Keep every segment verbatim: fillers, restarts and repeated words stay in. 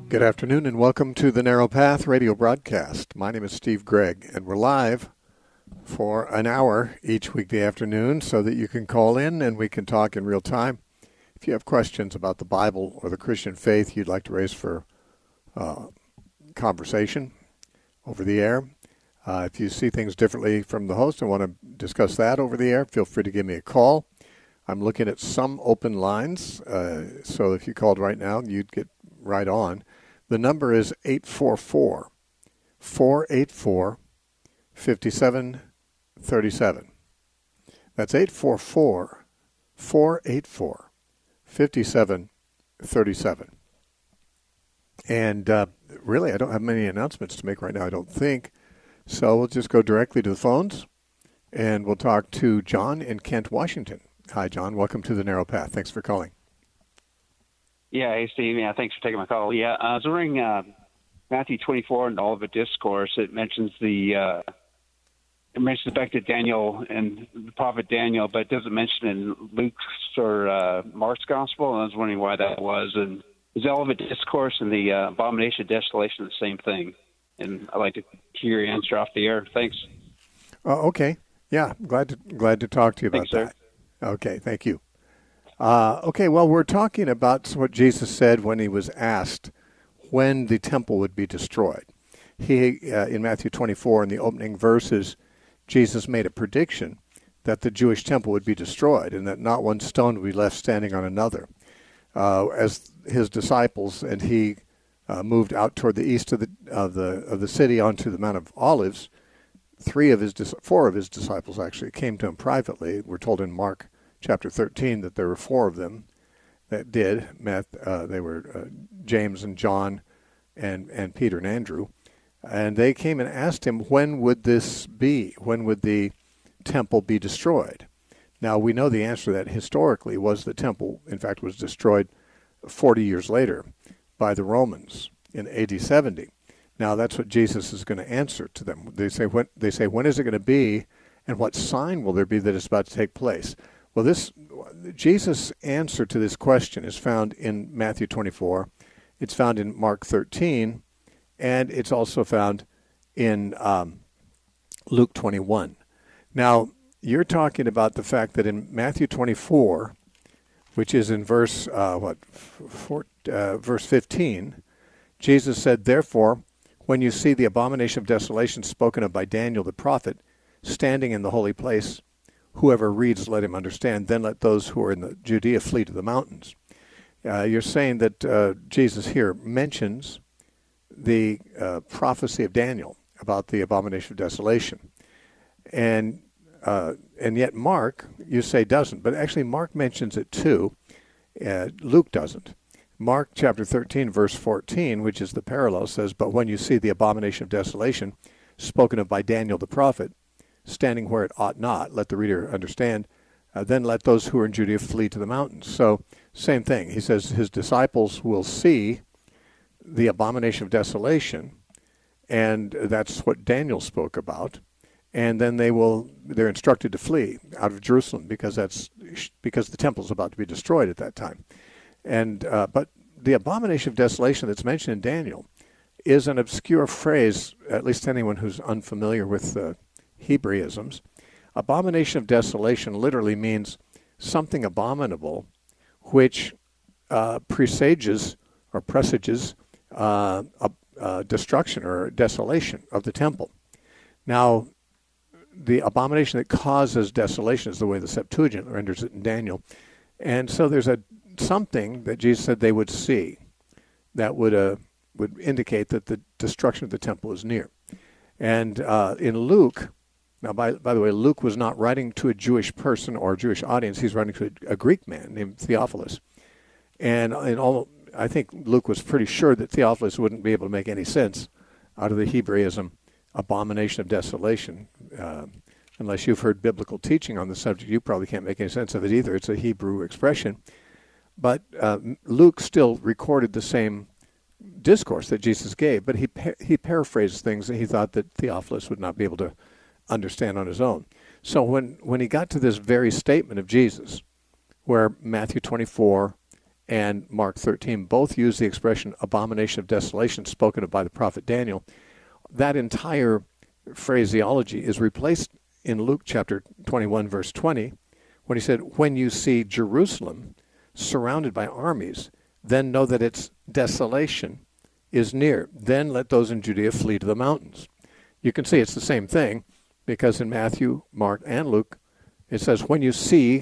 Good afternoon and welcome to the Narrow Path radio broadcast. My name is Steve Gregg and we're live for an hour each weekday afternoon so that you can call in and we can talk in real time. If you have questions about the Bible or the Christian faith you'd like to raise for uh, conversation over the air, uh, if you see things differently from the host and want to discuss that over the air, feel free to give me a call. I'm looking at some open lines, uh, so if you called right now, you'd get right on. The number is eight four four, four eight four, five seven three seven. That's eight four four, four eight four, five seven three seven. And uh, really, I don't have many announcements to make right now, I don't think. So we'll just go directly to the phones, and we'll talk to John in Kent, Washington. Hi, John. Welcome to the Narrow Path. Thanks for calling. Yeah, hey, Steve. Yeah, thanks for taking my call. Yeah, I was wondering, uh, Matthew twenty-four and all of the discourse, it mentions the, uh, it mentions back to Daniel and the prophet Daniel, but it doesn't mention in Luke's or uh, Mark's gospel, and I was wondering why that was. And is the Olivet Discourse and the uh, Abomination of Desolation the same thing? And I'd like to hear your answer off the air. Thanks. Uh, okay. Yeah, glad to glad to talk to you about Thanks, sir. that. Okay, thank you. Uh, okay, well, we're talking about what Jesus said when he was asked when the temple would be destroyed. He, uh, in Matthew twenty-four, in the opening verses, Jesus made a prediction that the Jewish temple would be destroyed and that not one stone would be left standing on another. Uh, as his disciples and he uh, moved out toward the east of the of the of the city onto the Mount of Olives, three of his four of his disciples actually came to him privately. We're told in Mark chapter thirteen that there were four of them that did. Met, uh, they were uh, James and John and, and Peter and Andrew. And they came and asked him, when would this be? When would the temple be destroyed? Now, we know the answer to that historically was the temple, in fact, was destroyed forty years later by the Romans in A D seventy. Now, that's what Jesus is going to answer to them. They say, when, they say, when is it going to be, and what sign will there be that it's about to take place? Well, this Jesus' answer to this question is found in Matthew twenty-four. It's found in Mark thirteen, and it's also found in um, Luke twenty-one. Now, you're talking about the fact that in Matthew twenty-four, which is in verse uh, what, four, uh, verse fifteen, Jesus said, "Therefore, when you see the abomination of desolation spoken of by Daniel the prophet standing in the holy place, whoever reads, let him understand. Then let those who are in the Judea flee to the mountains." Uh, you're saying that uh, Jesus here mentions the uh, prophecy of Daniel about the abomination of desolation. And uh, and yet Mark, you say, doesn't. But actually Mark mentions it too. Uh, Luke doesn't. Mark chapter thirteen, verse fourteen, which is the parallel, says, "But when you see the abomination of desolation spoken of by Daniel the prophet, standing where it ought not, let the reader understand, uh, then let those who are in Judea flee to the mountains." So, same thing. He says his disciples will see the abomination of desolation, and that's what Daniel spoke about. And then they will, they're instructed to flee out of Jerusalem because that's because the temple is about to be destroyed at that time. And uh, but the abomination of desolation that's mentioned in Daniel is an obscure phrase, at least anyone who's unfamiliar with uh, Hebraisms. Abomination of desolation literally means something abominable which uh, presages or presages uh, a, a destruction or desolation of the temple. Now, the abomination that causes desolation is the way the Septuagint renders it in Daniel. And so there's a something that Jesus said they would see that would uh, would indicate that the destruction of the temple is near. And uh, in Luke, now by by the way, Luke was not writing to a Jewish person or a Jewish audience. He's writing to a, a Greek man named Theophilus. And in all, I think Luke was pretty sure that Theophilus wouldn't be able to make any sense out of the Hebraism abomination of desolation. Uh, unless you've heard biblical teaching on the subject, you probably can't make any sense of it either. It's a Hebrew expression. But uh, Luke still recorded the same discourse that Jesus gave, but he pa- he paraphrased things that he thought that Theophilus would not be able to understand on his own. So when, when he got to this very statement of Jesus, where Matthew twenty-four and Mark thirteen both use the expression abomination of desolation spoken of by the prophet Daniel. That entire phraseology is replaced in Luke chapter twenty-one, verse twenty, when he said, when you see Jerusalem surrounded by armies, then know that its desolation is near. Then let those in Judea flee to the mountains. You can see it's the same thing, because in Matthew, Mark, and Luke, it says, when you see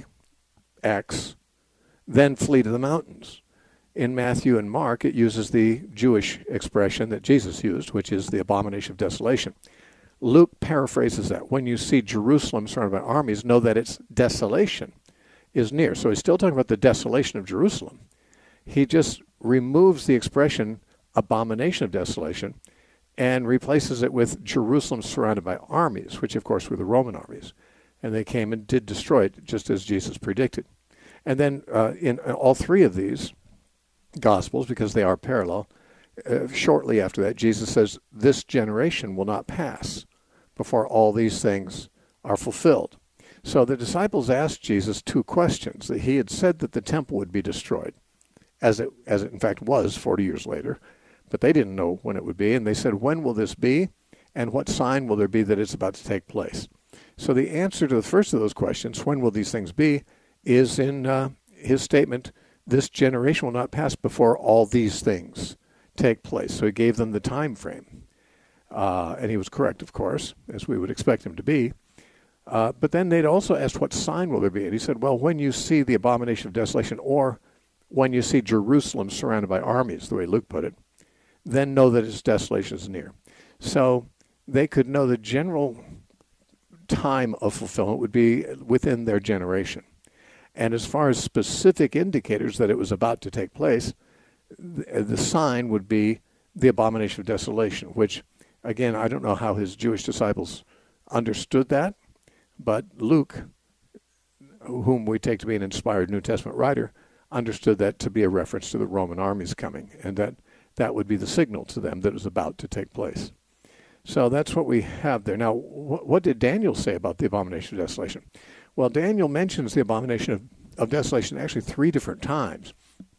X, then flee to the mountains. In Matthew and Mark, it uses the Jewish expression that Jesus used, which is the abomination of desolation. Luke paraphrases that. When you see Jerusalem surrounded by armies, know that its desolation is near. So he's still talking about the desolation of Jerusalem. He just removes the expression abomination of desolation and replaces it with Jerusalem surrounded by armies, which of course were the Roman armies. And they came and did destroy it, just as Jesus predicted. And then uh, in all three of these Gospels, because they are parallel, uh, shortly after that, Jesus says, this generation will not pass before all these things are fulfilled. So the disciples asked Jesus two questions. That he had said that the temple would be destroyed, as it, as it in fact was forty years later, but they didn't know when it would be. And they said, when will this be? And what sign will there be that it's about to take place? So the answer to the first of those questions, when will these things be, is in uh, his statement, this generation will not pass before all these things take place. So he gave them the time frame. Uh, and he was correct, of course, as we would expect him to be. Uh, but then they'd also asked, what sign will there be? And he said, well, when you see the abomination of desolation, or when you see Jerusalem surrounded by armies, the way Luke put it, then know that its desolation is near. So they could know the general time of fulfillment would be within their generation. And as far as specific indicators that it was about to take place, the, the sign would be the abomination of desolation, which, again, I don't know how his Jewish disciples understood that, but Luke, whom we take to be an inspired New Testament writer, understood that to be a reference to the Roman armies coming, and that that would be the signal to them that it was about to take place. So that's what we have there. Now, wh- what did Daniel say about the abomination of desolation? Well, Daniel mentions the abomination of, of desolation actually three different times,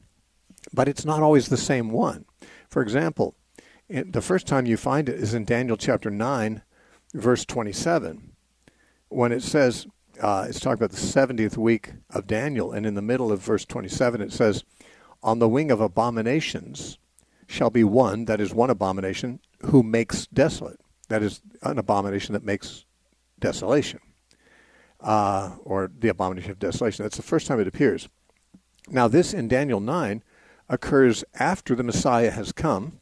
but it's not always the same one. For example, in, the first time you find it is in Daniel chapter nine, verse twenty-seven, when it says, uh, it's talking about the seventieth week of Daniel, and in the middle of verse twenty-seven it says, on the wing of abominations shall be one, that is one abomination, who makes desolate. That is an abomination that makes desolation. Uh, or the abomination of desolation. That's the first time it appears. Now this in Daniel nine occurs after the Messiah has come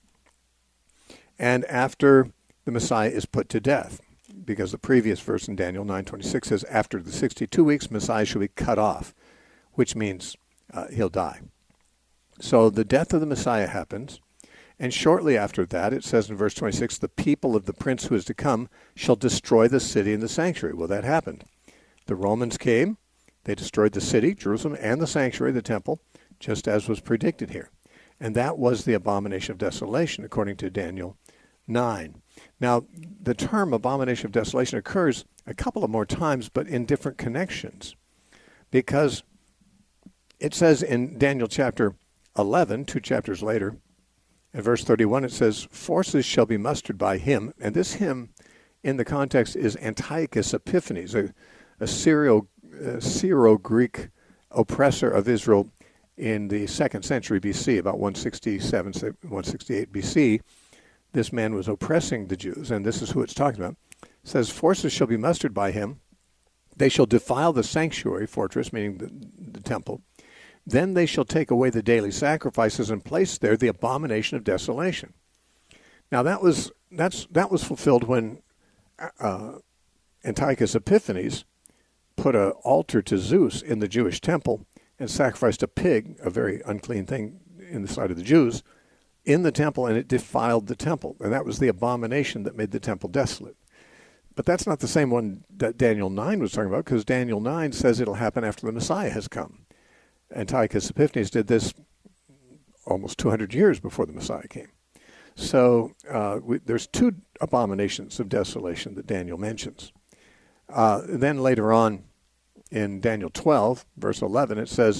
and after the Messiah is put to death, because the previous verse in Daniel nine twenty-six says, after the sixty-two weeks, Messiah shall be cut off, which means uh, he'll die. So the death of the Messiah happens, and shortly after that, it says in verse twenty-six, the people of the prince who is to come shall destroy the city and the sanctuary. Well, that happened. The Romans came, they destroyed the city, Jerusalem, and the sanctuary, the temple, just as was predicted here. And that was the abomination of desolation, according to Daniel nine. Now, the term abomination of desolation occurs a couple of more times, but in different connections. Because it says in Daniel chapter eleven, two chapters later, in verse thirty-one, it says, forces shall be mustered by him. And this him, in the context, is Antiochus Epiphanes, a a Syro, uh, Syro-Greek oppressor of Israel in the second century B C, about one sixty-seven, one sixty-eight B C. This man was oppressing the Jews, and this is who it's talking about. It says, forces shall be mustered by him. They shall defile the sanctuary, fortress, meaning the, the temple. Then they shall take away the daily sacrifices and place there the abomination of desolation. Now that was that's that was fulfilled when uh, Antiochus Epiphanes put an altar to Zeus in the Jewish temple and sacrificed a pig, a very unclean thing in the sight of the Jews, in the temple, and it defiled the temple. And that was the abomination that made the temple desolate. But that's not the same one that Daniel nine was talking about, because Daniel nine says it'll happen after the Messiah has come. Antiochus Epiphanes did this almost two hundred years before the Messiah came. So uh, we, there's two abominations of desolation that Daniel mentions. Uh, then later on in Daniel twelve, verse eleven, it says,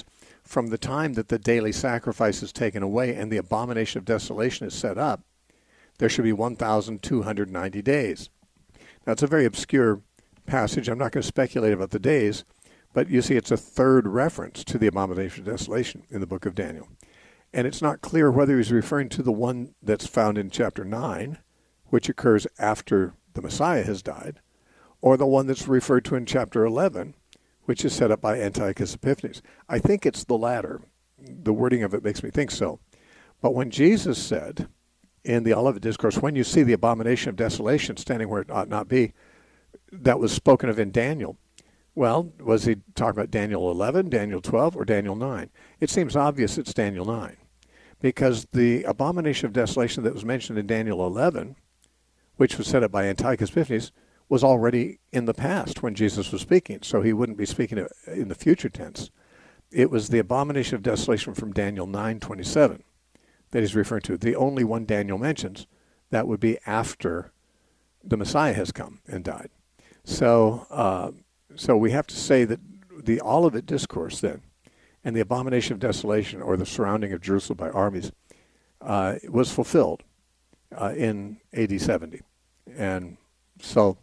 from the time that the daily sacrifice is taken away and the abomination of desolation is set up, there should be one thousand two hundred ninety days. Now, it's a very obscure passage. I'm not going to speculate about the days, but you see it's a third reference to the abomination of desolation in the book of Daniel. And it's not clear whether he's referring to the one that's found in chapter nine, which occurs after the Messiah has died, or the one that's referred to in chapter eleven, which is set up by Antiochus Epiphanes. I think it's the latter. The wording of it makes me think so. But when Jesus said in the Olivet Discourse, when you see the abomination of desolation standing where it ought not be, that was spoken of in Daniel. Well, was he talking about Daniel eleven, Daniel twelve, or Daniel nine? It seems obvious it's Daniel nine, because the abomination of desolation that was mentioned in Daniel eleven, which was set up by Antiochus Epiphanes, was already in the past when Jesus was speaking, so he wouldn't be speaking in the future tense. It was the abomination of desolation from Daniel nine twenty-seven that he's referring to. The only one Daniel mentions, that would be after the Messiah has come and died. So, uh, so we have to say that the Olivet Discourse then, and the abomination of desolation, or the surrounding of Jerusalem by armies, uh, was fulfilled uh, in A D seventy. And so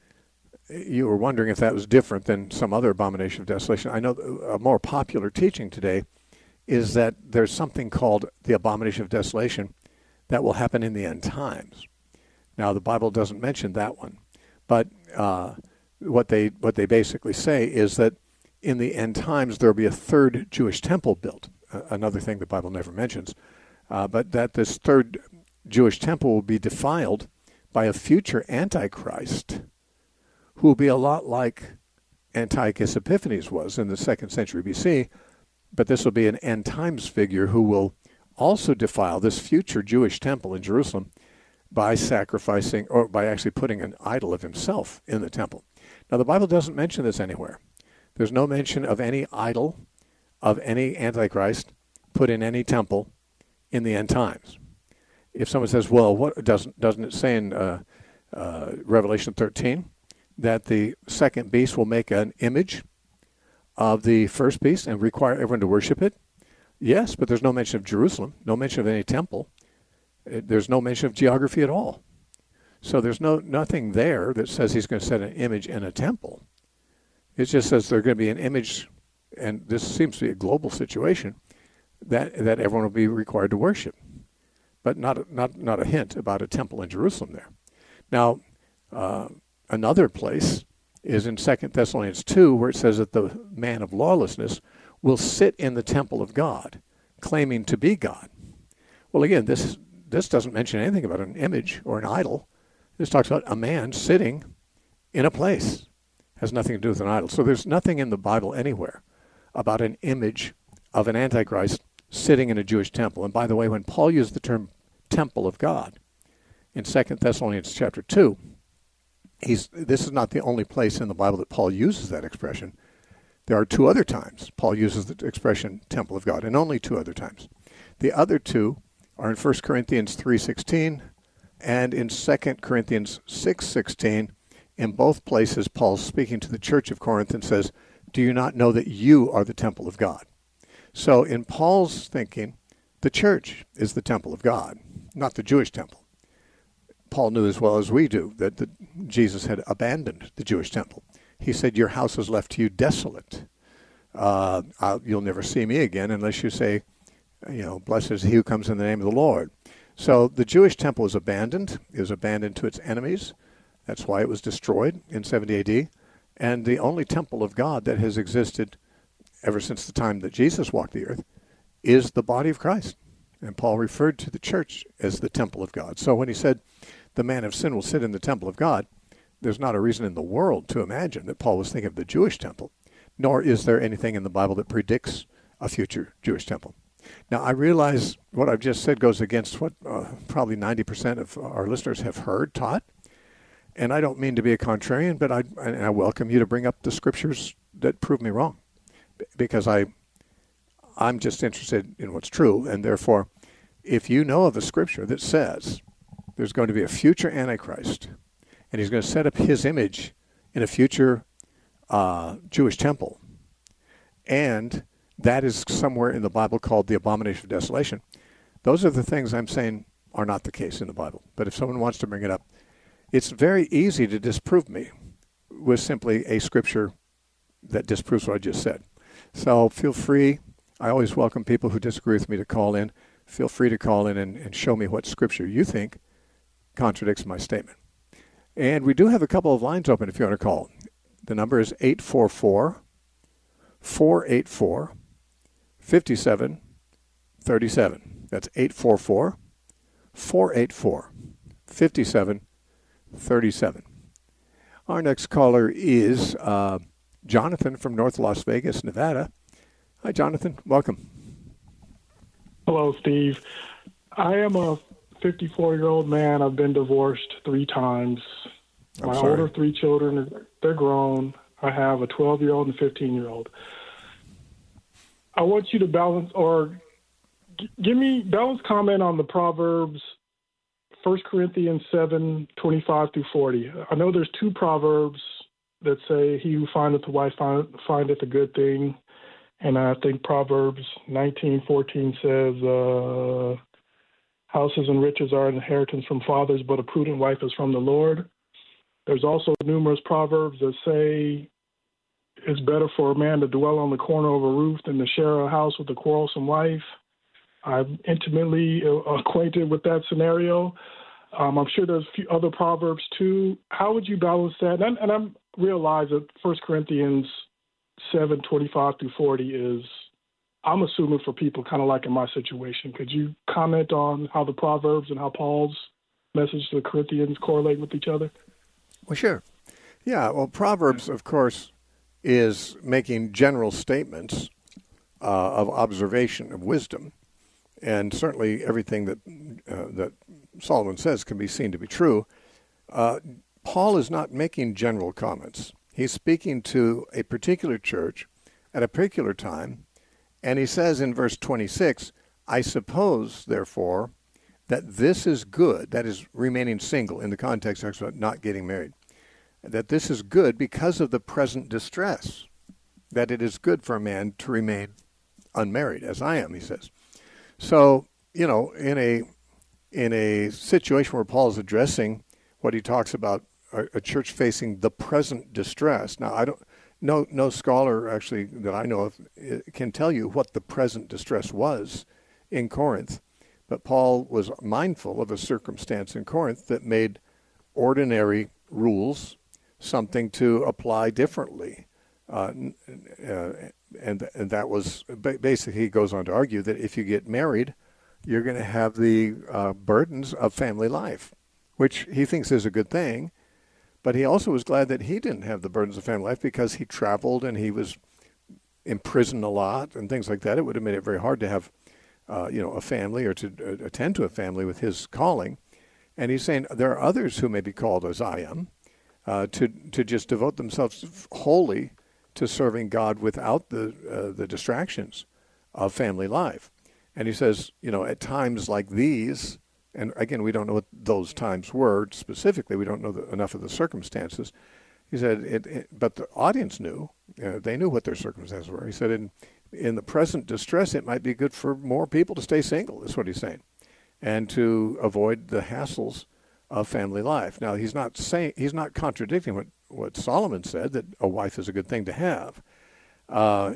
you were wondering if that was different than some other abomination of desolation. I know a more popular teaching today is that there's something called the abomination of desolation that will happen in the end times. Now, the Bible doesn't mention that one, but uh, what they what they basically say is that in the end times there will be a third Jewish temple built, uh, another thing the Bible never mentions, uh, but that this third Jewish temple will be defiled by a future Antichrist who will be a lot like Antiochus Epiphanes was in the second century B C, but this will be an end times figure who will also defile this future Jewish temple in Jerusalem by sacrificing, or by actually putting an idol of himself in the temple. Now, the Bible doesn't mention this anywhere. There's no mention of any idol of any Antichrist put in any temple in the end times. If someone says, well, what doesn't doesn't it say in uh, uh, Revelation thirteen that the second beast will make an image of the first beast and require everyone to worship it? Yes, but there's no mention of Jerusalem, no mention of any temple. There's no mention of geography at all. So there's no nothing there that says he's going to set an image in a temple. It just says there's going to be an image, and this seems to be a global situation, that that everyone will be required to worship. But not not not a hint about a temple in Jerusalem there. Now, uh, another place is in Second Thessalonians two, where it says that the man of lawlessness will sit in the temple of God, claiming to be God. Well, again, this this doesn't mention anything about an image or an idol. This talks about a man sitting in a place. Has nothing to do with an idol. So there's nothing in the Bible anywhere about an image of an Antichrist sitting in a Jewish temple. And by the way, when Paul used the term temple of God in Second Thessalonians chapter two, he's this is not the only place in the Bible that Paul uses that expression. There are two other times Paul uses the expression temple of God, and only two other times. The other two are in First Corinthians three sixteen and in Second Corinthians six sixteen. In both places, Paul's speaking to the church of Corinth and says, do you not know that you are the temple of God? So in Paul's thinking, the church is the temple of God, not the Jewish temple. Paul knew as well as we do that the, Jesus had abandoned the Jewish temple. He said, your house is left to you desolate. Uh, I'll, you'll never see me again unless you say, you know, blessed is he who comes in the name of the Lord. So the Jewish temple was abandoned. It was abandoned to its enemies. That's why it was destroyed in seventy A D. And the only temple of God that has existed ever since the time that Jesus walked the earth is the body of Christ. And Paul referred to the church as the temple of God. So when he said the man of sin will sit in the temple of God, there's not a reason in the world to imagine that Paul was thinking of the Jewish temple, nor is there anything in the Bible that predicts a future Jewish temple. Now, I realize what I've just said goes against what uh, probably ninety percent of our listeners have heard taught. And I don't mean to be a contrarian, but I, I welcome you to bring up the scriptures that prove me wrong, because I, I'm just interested in what's true. And therefore, if you know of a scripture that says there's going to be a future Antichrist, and he's going to set up his image in a future uh, Jewish temple, and that is somewhere in the Bible called the abomination of desolation. Those are the things I'm saying are not the case in the Bible. But if someone wants to bring it up, it's very easy to disprove me with simply a scripture that disproves what I just said. So feel free. I always welcome people who disagree with me to call in. Feel free to call in and, and show me what scripture you think contradicts my statement. And we do have a couple of lines open if you want to call. The number is eight four four, four eight four, five seven three seven. That's eight four four, four eight four, five seven three seven. Our next caller is uh, Jonathan from North Las Vegas, Nevada. Hi, Jonathan. Welcome. Hello, Steve. I am a fifty-four-year-old man. I've been divorced three times. I'm My sorry. older three children, they're grown. I have a twelve-year-old and a fifteen-year-old. I want you to balance or g- give me balance comment on the Proverbs, First Corinthians seven, twenty-five through forty. I know there's two Proverbs that say, he who findeth a wife find, findeth a good thing. And I think Proverbs nineteen fourteen says, uh, houses and riches are an inheritance from fathers, but a prudent wife is from the Lord. There's also numerous Proverbs that say it's better for a man to dwell on the corner of a roof than to share a house with a quarrelsome wife. I'm intimately acquainted with that scenario. Um, I'm sure there's a few other Proverbs too. How would you balance that? And, and I realize that First Corinthians seven, twenty-five through forty is, I'm assuming, for people kind of like in my situation. Could you comment on how the Proverbs and how Paul's message to the Corinthians correlate with each other? Well, sure. Yeah, well, Proverbs, of course, is making general statements uh, of observation, of wisdom. And certainly everything that uh, that Solomon says can be seen to be true. Uh, Paul is not making general comments. He's speaking to a particular church at a particular time, and he says in verse twenty-six, I suppose, therefore, that this is good, that is remaining single in the context of not getting married, that this is good because of the present distress, that it is good for a man to remain unmarried, as I am, he says. So, you know, in a in a situation where Paul is addressing what he talks about, a, a church facing the present distress. Now, I don't, no, no scholar actually that I know of can tell you what the present distress was in Corinth, but Paul was mindful of a circumstance in Corinth that made ordinary rules something to apply differently. Uh, uh, and and that was basically, he goes on to argue that if you get married, you're going to have the uh, burdens of family life, which he thinks is a good thing. But he also was glad that he didn't have the burdens of family life because he traveled and he was imprisoned a lot and things like that. It would have made it very hard to have, uh, you know, a family or to uh, attend to a family with his calling. And he's saying there are others who may be called as I am, uh, to to just devote themselves wholly to serving God without the uh, the distractions of family life. And he says, you know, at times like these, and again, we don't know what those times were specifically. We don't know the, enough of the circumstances. He said, it, it, but the audience knew. Uh, they knew what their circumstances were. He said, in, in the present distress, it might be good for more people to stay single, is what he's saying, and to avoid the hassles of family life. Now, he's not saying, he's not contradicting what, what Solomon said, that a wife is a good thing to have. Uh,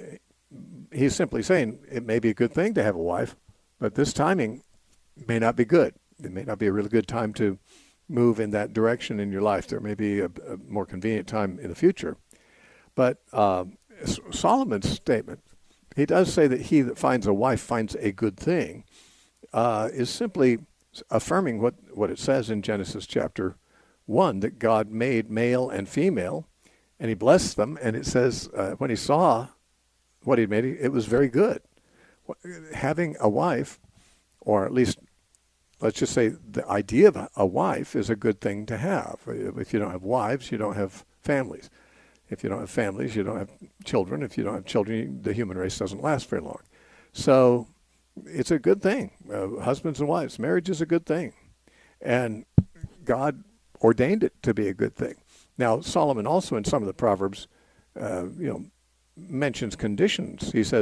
he's simply saying it may be a good thing to have a wife, but this timing may not be good. It may not be a really good time to move in that direction in your life. There may be a, a more convenient time in the future. But uh, Solomon's statement, he does say that he that finds a wife finds a good thing, uh, is simply affirming what, what it says in Genesis chapter one, that God made male and female, and he blessed them, and it says uh, when he saw what he made, it was very good. Having a wife, or at least let's just say the idea of a wife is a good thing to have. If you don't have wives, you don't have families. If you don't have families, you don't have children. If you don't have children, the human race doesn't last very long. So it's a good thing. Uh, husbands and wives, marriage is a good thing. And God ordained it to be a good thing. Now, Solomon also in some of the Proverbs, uh, you know, mentions conditions. He says,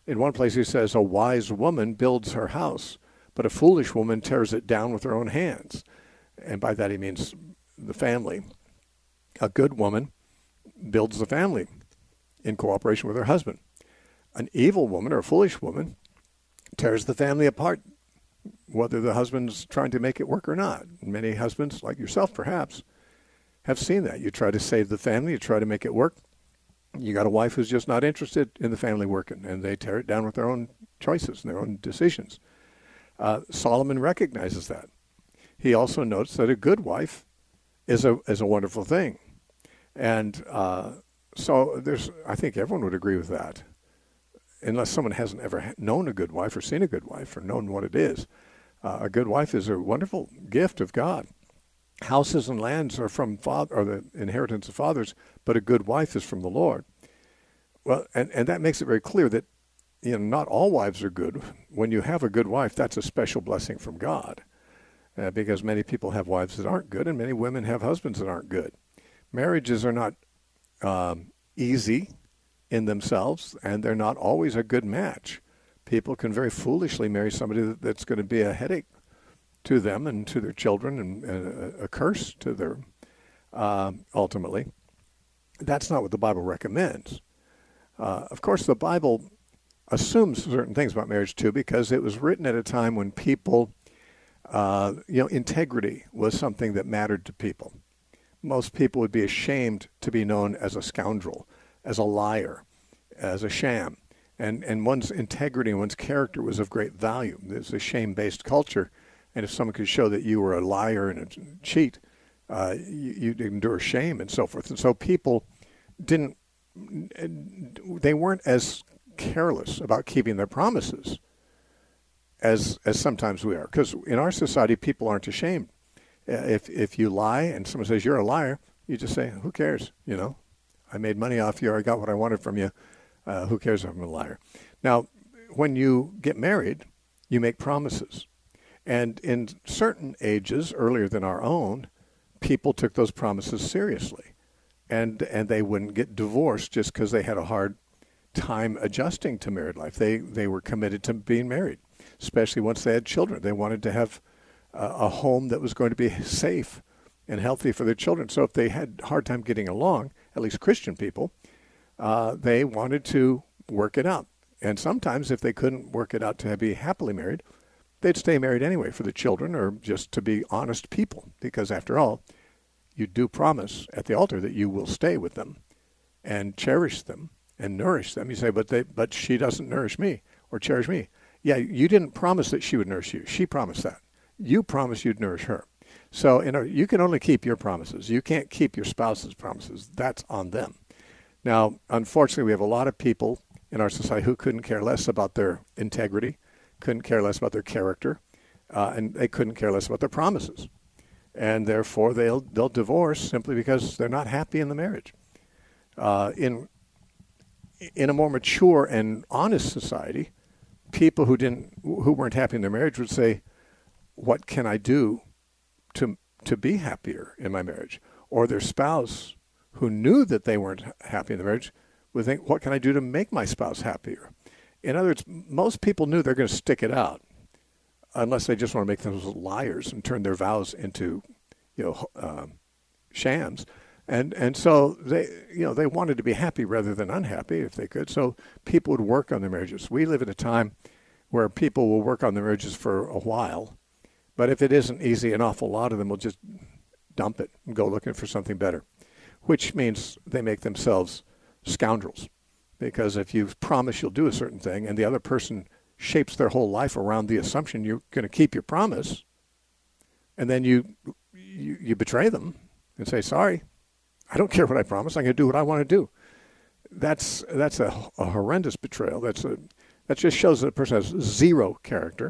In one place he says, a wise woman builds her house, but a foolish woman tears it down with her own hands. And by that he means the family. A good woman builds the family in cooperation with her husband. An evil woman or a foolish woman tears the family apart, whether the husband's trying to make it work or not. Many husbands, like yourself perhaps, have seen that. You try to save the family, you try to make it work. You got a wife who's just not interested in the family working, and they tear it down with their own choices and their own decisions. Uh, Solomon recognizes that. He also notes that a good wife is a is a wonderful thing. And uh, so there's, I think everyone would agree with that, unless someone hasn't ever known a good wife or seen a good wife or known what it is. Uh, a good wife is a wonderful gift of God. Houses and lands are from father, or the inheritance of fathers, but a good wife is from the Lord. Well, and, and that makes it very clear that, you know, not all wives are good. When you have a good wife, that's a special blessing from God, uh, because many people have wives that aren't good, and many women have husbands that aren't good. Marriages are not um, easy in themselves, and they're not always a good match. People can very foolishly marry somebody that's going to be a headache to them and to their children, and, and a, a curse to their, uh, ultimately. That's not what the Bible recommends. Uh, of course, the Bible assumes certain things about marriage too, because it was written at a time when people, uh, you know, integrity was something that mattered to people. Most people would be ashamed to be known as a scoundrel, as a liar, as a sham. And and one's integrity and one's character was of great value. It's a shame-based culture. And if someone could show that you were a liar and a cheat, uh, you, you'd endure shame and so forth. And so people didn't, they weren't as careless about keeping their promises as as sometimes we are. Because in our society, people aren't ashamed. If if you lie and someone says you're a liar, you just say, who cares? You know, I made money off you, or I got what I wanted from you. Uh, who cares if I'm a liar? Now, when you get married, you make promises. And in certain ages, earlier than our own, people took those promises seriously. And and they wouldn't get divorced just because they had a hard time adjusting to married life. They they were committed to being married, especially once they had children. They wanted to have uh, a home that was going to be safe and healthy for their children. So if they had a hard time getting along, at least Christian people, uh, they wanted to work it out. And sometimes if they couldn't work it out to be happily married, they'd stay married anyway for the children, or just to be honest people, because after all, you do promise at the altar that you will stay with them and cherish them and nourish them. You say, but they, but she doesn't nourish me or cherish me. Yeah, you didn't promise that she would nourish you. She promised that. You promised you'd nourish her. So you know, you can only keep your promises. You can't keep your spouse's promises. That's on them. Now, unfortunately, we have a lot of people in our society who couldn't care less about their integrity, couldn't care less about their character, uh, and they couldn't care less about their promises. And therefore, they'll they'll divorce simply because they're not happy in the marriage. Uh, in in a more mature and honest society, people who didn't who weren't happy in their marriage would say, "What can I do to to be happier in my marriage?" Or their spouse, who knew that they weren't happy in the marriage, would think, "What can I do to make my spouse happier?" In other words, most people knew they're going to stick it out, unless they just want to make themselves liars and turn their vows into, you know, uh, shams. And and so they, you know, they wanted to be happy rather than unhappy if they could. So people would work on their marriages. We live at a time where people will work on their marriages for a while, but if it isn't easy, an awful lot of them will just dump it and go looking for something better, which means they make themselves scoundrels. Because if you promise you'll do a certain thing and the other person shapes their whole life around the assumption you're going to keep your promise, and then you, you you betray them and say, sorry, I don't care what I promised, I'm going to do what I want to do. That's that's a, a horrendous betrayal. That's a that just shows that a person has zero character.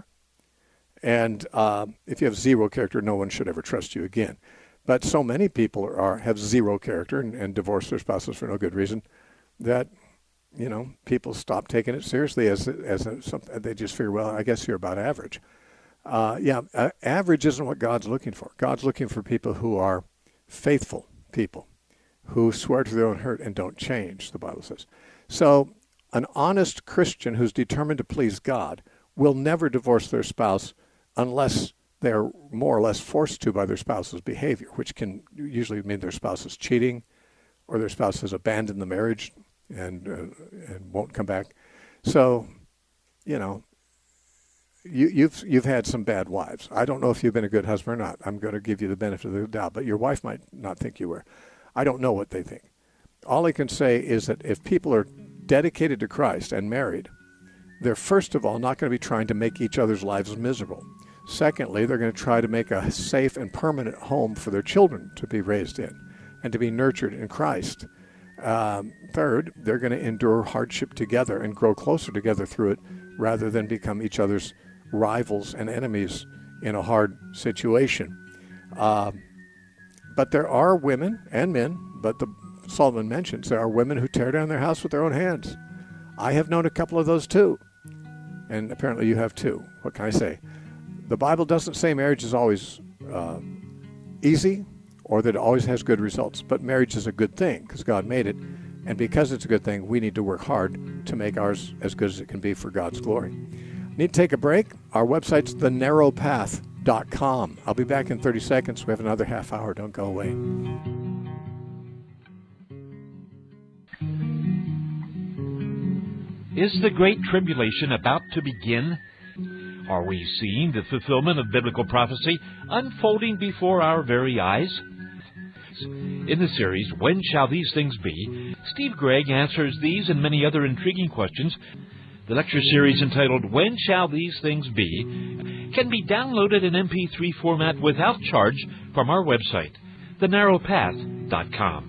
And uh, if you have zero character, no one should ever trust you again. But so many people are have zero character and, and divorce their spouses for no good reason that, you know, people stop taking it seriously as as a, something. They just figure, well, I guess you're about average. Uh, yeah, uh, average isn't what God's looking for. God's looking for people who are faithful people, who swear to their own hurt and don't change, the Bible says. So An honest Christian who's determined to please God will never divorce their spouse unless they're more or less forced to by their spouse's behavior, which can usually mean their spouse is cheating or their spouse has abandoned the marriage and uh, and won't come back. So, you know, you, you've you've had some bad wives. I don't know if you've been a good husband or not. I'm going to give you the benefit of the doubt, but your wife might not think you were. I don't know what they think. All I can say is that if people are dedicated to Christ and married, they're first of all not going to be trying to make each other's lives miserable. Secondly, they're going to try to make a safe and permanent home for their children to be raised in and to be nurtured in Christ. Um, third, they're going to endure hardship together and grow closer together through it rather than become each other's rivals and enemies in a hard situation. Uh, but there are women and men, but the Solomon mentions there are women who tear down their house with their own hands. I have known a couple of those too, and apparently you have too. What can I say? The Bible doesn't say marriage is always uh, easy or that it always has good results, but marriage is a good thing because God made it, and because it's a good thing, we need to work hard to make ours as good as it can be for God's glory. Need to take a break? Our website's the narrow path dot com. I'll be back in thirty seconds. We have another half hour. Don't go away. Is the Great Tribulation about to begin? Are we seeing the fulfillment of biblical prophecy unfolding before our very eyes? In the series, When Shall These Things Be?, Steve Gregg answers these and many other intriguing questions. The lecture series entitled When Shall These Things Be? Can be downloaded in M P three format without charge from our website, the narrow path dot com.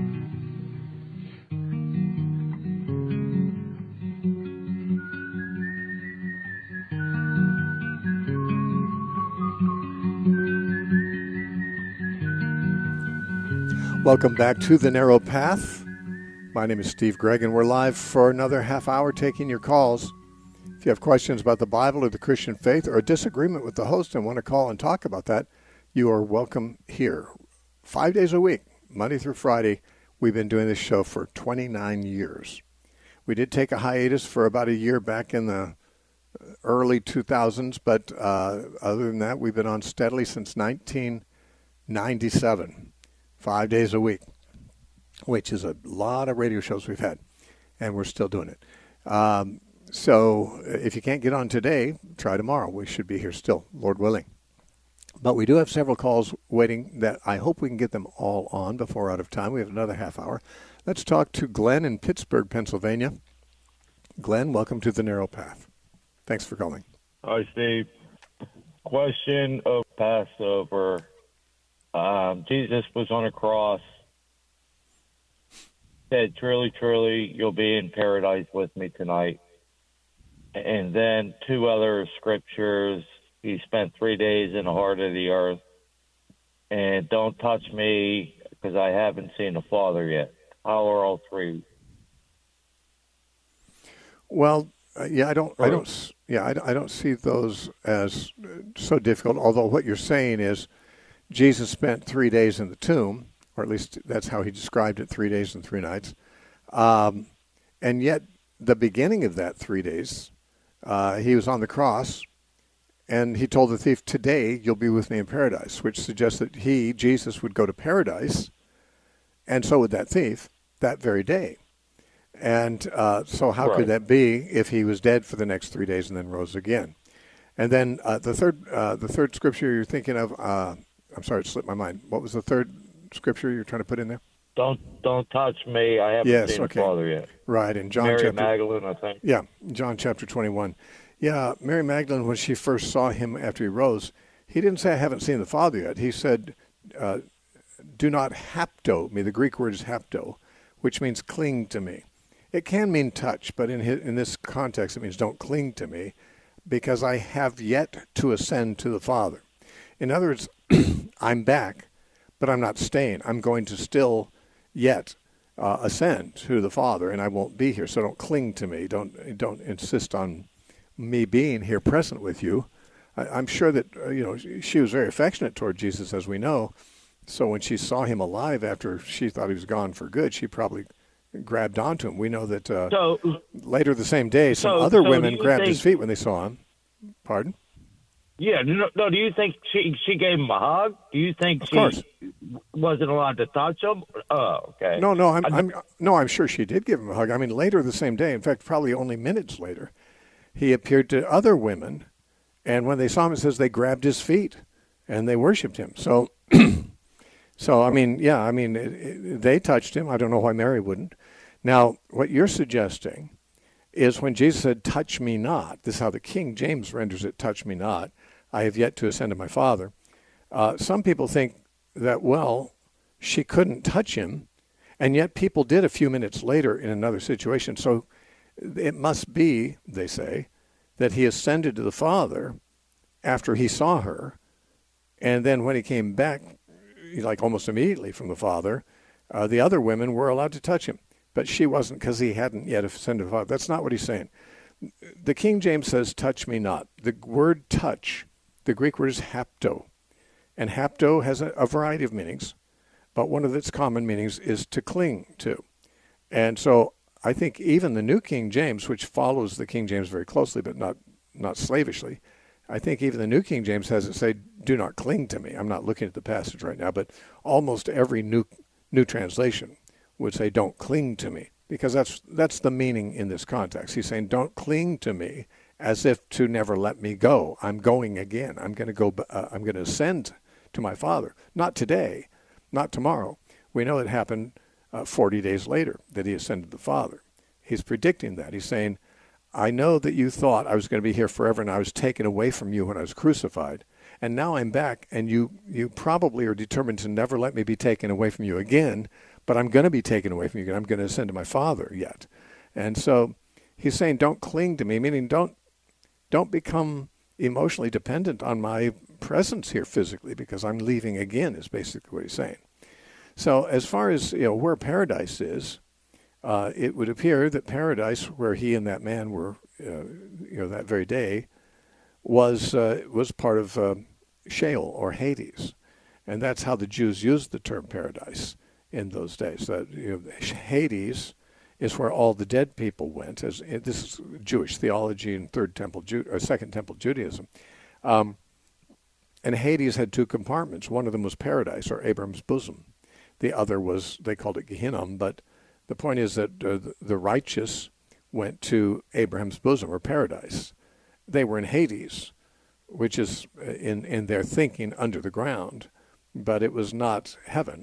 Welcome back to The Narrow Path. My name is Steve Gregg, and we're live for another half hour taking your calls. If you have questions about the Bible or the Christian faith or a disagreement with the host and want to call and talk about that, you are welcome here. Five days a week, Monday through Friday, we've been doing this show for twenty-nine years. We did take a hiatus for about a year back in the early two thousands, but uh, other than that, we've been on steadily since nineteen ninety-seven. Five days a week, which is a lot of radio shows we've had, and we're still doing it. Um, so if you can't get on today, try tomorrow. We should be here still, Lord willing. But we do have several calls waiting that I hope we can get them all on before we're out of time. We have another half hour. Let's talk to Glenn in Pittsburgh, Pennsylvania. Glenn, welcome to The Narrow Path. Thanks for calling. Hi, Steve. Question of Passover. Um, Jesus was on a cross, said, truly, truly, you'll be in paradise with me tonight. And then two other scriptures, he spent three days in the heart of the earth. And don't touch me because I haven't seen the Father yet. How are all three? Well, uh, yeah, I don't, I don't, yeah, I, I don't see those as so difficult. Although what you're saying is, Jesus spent three days in the tomb, or at least that's how he described it, three days and three nights. Um, and yet, the beginning of that three days, uh, he was on the cross, and he told the thief, today you'll be with me in paradise, which suggests that he, Jesus, would go to paradise, and so would that thief, that very day. And uh, so how right. could that be if he was dead for the next three days and then rose again? And then uh, the third uh, the third scripture you're thinking of, uh, I'm sorry, it slipped my mind. What was the third scripture you're trying to put in there? Don't don't touch me. I haven't yes, seen okay. the Father yet. Right, in John Mary chapter Magdalene, I think. Yeah, John chapter twenty-one. Yeah, Mary Magdalene, when she first saw him after he rose, he didn't say, I haven't seen the Father yet. He said, uh, do not hapto me. The Greek word is hapto, which means cling to me. It can mean touch, but in his, in this context, it means don't cling to me because I have yet to ascend to the Father. In other words, I'm back, but I'm not staying. I'm going to still yet uh, ascend to the Father, and I won't be here. So don't cling to me. Don't don't insist on me being here present with you. I, I'm sure that uh, you know she was very affectionate toward Jesus, as we know. So when she saw him alive after she thought he was gone for good, she probably grabbed onto him. We know that uh, So later the same day, some so, other so women do you grabbed think, his feet when they saw him. Pardon? Yeah, no, no. Do you think she she gave him a hug? Do you think Of she course. wasn't allowed to touch him? Oh, okay. No, no, I'm, I'm no, I'm sure she did give him a hug. I mean, later the same day, in fact, probably only minutes later, he appeared to other women, and when they saw him, it says they grabbed his feet and they worshipped him. So, so I mean, yeah, I mean, it, it, they touched him. I don't know why Mary wouldn't. Now, what you're suggesting is when Jesus said, "Touch me not," this is how the King James renders it, "Touch me not. I have yet to ascend to my Father." Uh, some people think that, well, she couldn't touch him, and yet people did a few minutes later in another situation. So it must be, they say, that he ascended to the Father after he saw her, and then when he came back, like almost immediately from the Father, uh, the other women were allowed to touch him. But she wasn't, because he hadn't yet ascended to the Father. That's not what he's saying. The King James says, "Touch me not." The word touch, the Greek word is hapto. And hapto has a, a variety of meanings, but one of its common meanings is to cling to. And so I think even the New King James, which follows the King James very closely, but not, not slavishly, I think even the New King James has it say, "Do not cling to me." I'm not looking at the passage right now, but almost every new new translation would say, "Don't cling to me," because that's that's the meaning in this context. He's saying, "Don't cling to me as if to never let me go. I'm going again. I'm going to go. Uh, I'm going to ascend to my Father. Not today, not tomorrow." We know it happened uh, forty days later that he ascended to the Father. He's predicting that. He's saying, "I know that you thought I was going to be here forever, and I was taken away from you when I was crucified. And now I'm back, and you, you probably are determined to never let me be taken away from you again, but I'm going to be taken away from you again. I'm going to ascend to my Father yet." And so he's saying, don't cling to me, meaning don't don't become emotionally dependent on my presence here physically, because I'm leaving again, is basically what he's saying. So as far as, you know, where paradise is, uh, it would appear that paradise, where he and that man were, uh, you know, that very day, was uh, was part of uh, Sheol or Hades, and that's how the Jews used the term paradise in those days. That, you know, Hades is where all the dead people went. As this is Jewish theology and Third Temple, Ju- or Second Temple Judaism, um, and Hades had two compartments. One of them was paradise, or Abraham's bosom. The other was, they called it Gehinnom, but the point is that uh, the righteous went to Abraham's bosom, or paradise. They were in Hades, which is in, in their thinking under the ground, but it was not heaven.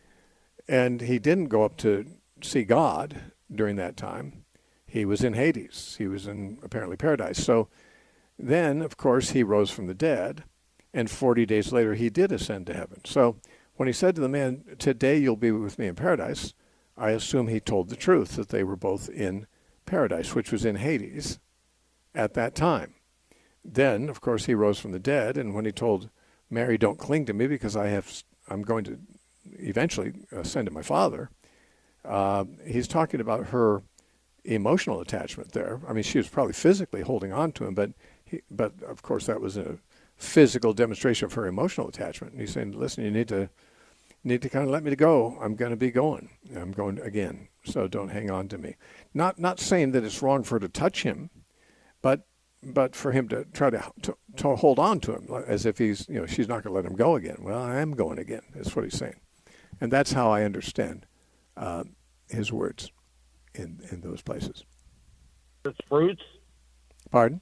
And he didn't go up to see God during that time. He was in Hades. He was in apparently paradise. So then, of course, he rose from the dead, and forty days later he did ascend to heaven. So when he said to the man, "Today you'll be with me in paradise," I assume he told the truth, that they were both in paradise, which was in Hades at that time. Then, of course, he rose from the dead, and when he told Mary, "Don't cling to me, because I have, I'm going to eventually ascend to my Father," uh, he's talking about her emotional attachment there. I mean, she was probably physically holding on to him, but he, but of course that was a physical demonstration of her emotional attachment. And he's saying, "Listen, you need to need to kind of let me go. I'm going to be going. I'm going again. So don't hang on to me." Not not saying that it's wrong for her to touch him, but but for him to try to, to to hold on to him as if he's, you know, she's not going to let him go again. Well, I am going again. That's what he's saying, and that's how I understand uh, his words in in those places. First fruits? Pardon?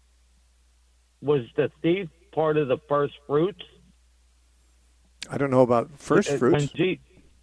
Was the thief part of the first fruits? I don't know about first When fruits. Je-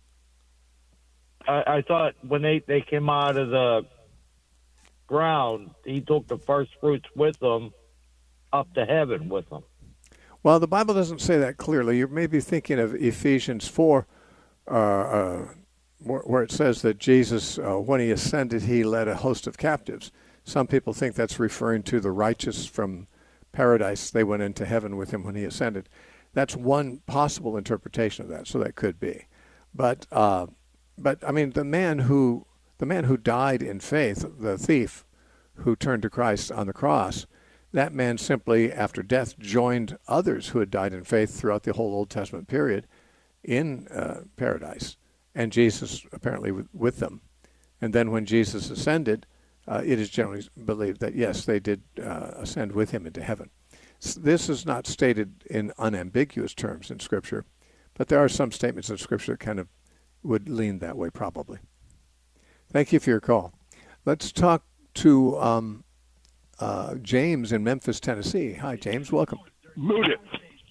I, I thought when they, they came out of the ground, he took the first fruits with him up to heaven with him. Well, the Bible doesn't say that clearly. You may be thinking of Ephesians four, uh, uh, where, where it says that Jesus, uh, when he ascended, he led a host of captives. Some people think that's referring to the righteous from paradise. They went into heaven with him when he ascended. That's one possible interpretation of that, so that could be. But, uh, but I mean, the man who the man who died in faith, the thief who turned to Christ on the cross, that man simply, after death, joined others who had died in faith throughout the whole Old Testament period in uh, paradise, and Jesus apparently with, with them. And then when Jesus ascended, uh, it is generally believed that, yes, they did uh, ascend with him into heaven. So this is not stated in unambiguous terms in Scripture, but there are some statements in Scripture that kind of would lean that way probably. Thank you for your call. Let's talk to um, uh, James in Memphis, Tennessee. Hi, James. Welcome. Moot it.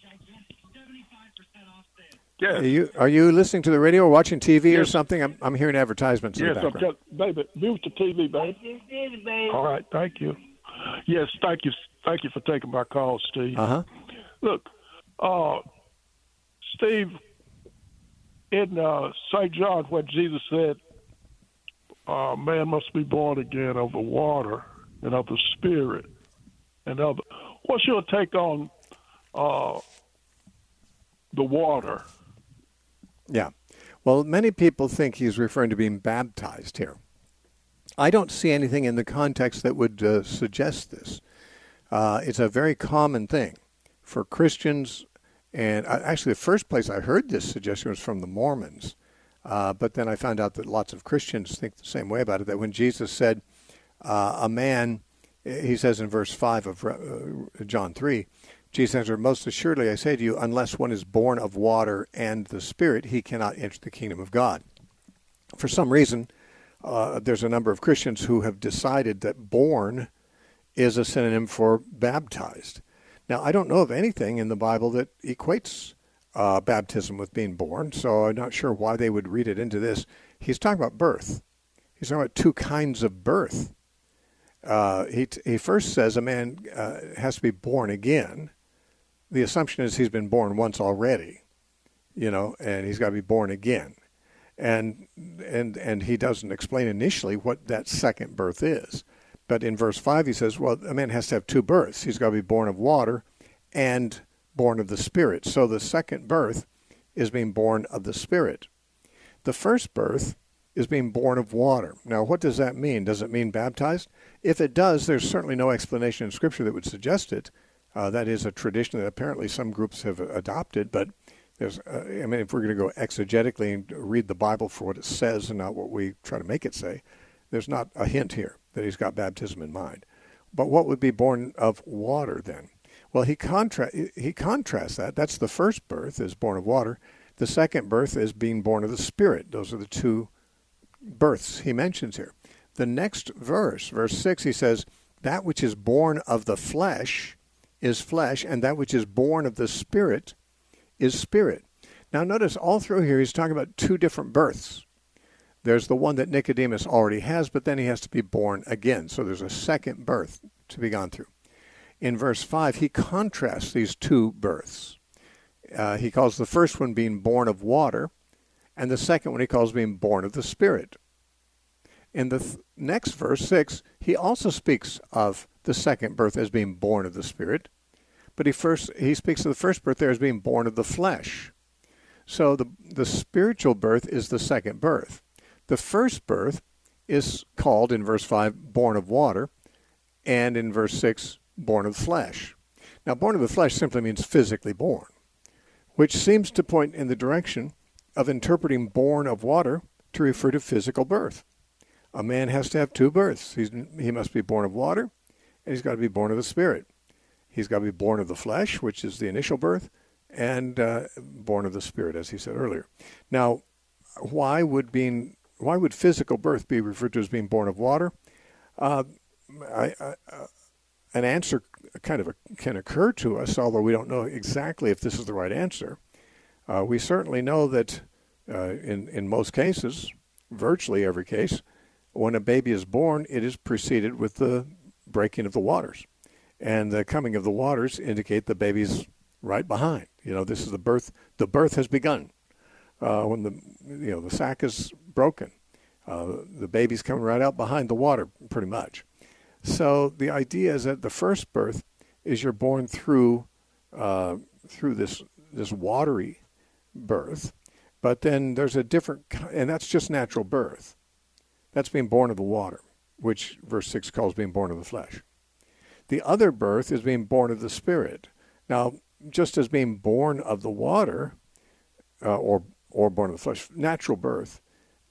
Yes. Are you, are you listening to the radio or watching T V yes. or something? I'm, I'm hearing advertisements yes, in the background. Yes, baby, mute the T V, baby. All right, thank you. Yes, thank you. Thank you for taking my call, Steve. Uh-huh. Look, uh, Steve, in uh, Saint John, when Jesus said, uh, man must be born again of the water and of the Spirit, and of the, what's your take on uh, the water? Yeah. Well, many people think he's referring to being baptized here. I don't see anything in the context that would uh, suggest this. Uh, it's a very common thing for Christians, and uh, actually the first place I heard this suggestion was from the Mormons, uh, but then I found out that lots of Christians think the same way about it, that when Jesus said uh, a man, he says in verse five of uh, John three, Jesus answered, most assuredly I say to you, unless one is born of water and the Spirit, he cannot enter the kingdom of God. For some reason, uh, there's a number of Christians who have decided that born is a synonym for baptized. Now, I don't know of anything in the Bible that equates uh, baptism with being born, so I'm not sure why they would read it into this. He's talking about birth. He's talking about two kinds of birth. Uh, he, he first says a man uh, has to be born again. The assumption is he's been born once already, you know, and he's got to be born again. And and and he doesn't explain initially what that second birth is. But in verse five he says, well, a man has to have two births. He's got to be born of water and born of the Spirit. So the second birth is being born of the Spirit. The first birth is being born of water. Now, what does that mean? Does it mean baptized? If it does, there's certainly no explanation in Scripture that would suggest it. Uh, that is a tradition that apparently some groups have adopted, but there's, uh, I mean, if we're going to go exegetically and read the Bible for what it says and not what we try to make it say, there's not a hint here that he's got baptism in mind. But what would be born of water then? Well, he contra- he contrasts that. That's the first birth is born of water. The second birth is being born of the Spirit. Those are the two births he mentions here. The next verse, verse six, he says, that which is born of the flesh is flesh, and that which is born of the Spirit is spirit. Now notice all through here he's talking about two different births. There's the one that Nicodemus already has, but then he has to be born again. So there's a second birth to be gone through. In verse five, he contrasts these two births. Uh, he calls the first one being born of water, and the second one he calls being born of the Spirit. In the th- next verse, six, he also speaks of the second birth as being born of the Spirit, but he first he speaks of the first birth there as being born of the flesh. So the the spiritual birth is the second birth. The first birth is called in verse five born of water, and in verse six born of flesh. Now, born of the flesh simply means physically born, which seems to point in the direction of interpreting born of water to refer to physical birth. A man has to have two births. He's, he must be born of water, and he's got to be born of the Spirit. He's got to be born of the flesh, which is the initial birth, and uh, born of the Spirit, as he said earlier. Now, why would being why would physical birth be referred to as being born of water? Uh, I, I, uh, an answer kind of a, can occur to us, although we don't know exactly if this is the right answer. Uh, we certainly know that uh, in in most cases, virtually every case, when a baby is born, it is preceded with the breaking of the waters. And the coming of the waters indicate the baby's right behind. You know, this is the birth. The birth has begun. Uh, when the you know the sac is broken, uh, the baby's coming right out behind the water, pretty much. So the idea is that the first birth is you're born through uh, through this this watery birth, but then there's a different, and that's just natural birth. That's being born of the water, which verse six calls being born of the flesh. The other birth is being born of the Spirit. Now, just as being born of the water, uh, or or born of the flesh, natural birth,